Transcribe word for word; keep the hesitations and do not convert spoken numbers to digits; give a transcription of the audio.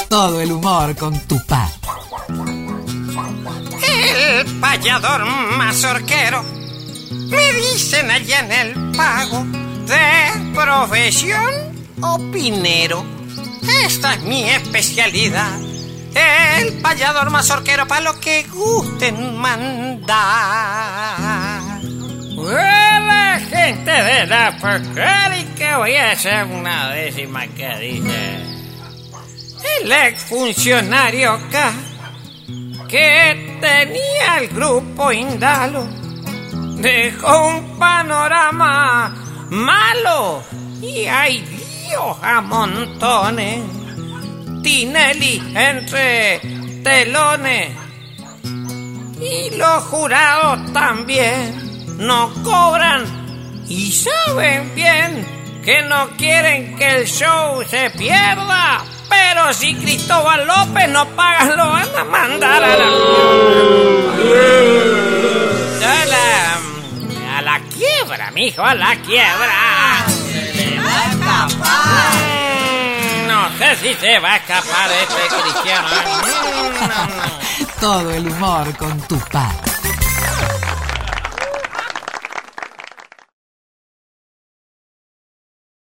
Todo el humor con Tupac. El payador mazorquero, me dicen allá en el pago, de profesión opinero. Esta es mi especialidad, el payador mazorquero, para lo que gusten mandar. Hola, gente de la folclórica, voy a hacer una décima que dice: el exfuncionario acá, que tenía el grupo Indalo, dejó un panorama malo y hay líos a montones. Tinelli entre telones y los jurados también no cobran y saben bien que no quieren que el show se pierda. Pero si Cristóbal López no paga, lo van a mandar a la... a la... a la quiebra, mijo, a la quiebra. Se le va a escapar. Mm, no sé si se va a escapar este cristiano. Mm, no, no. Todo el humor con Tupac.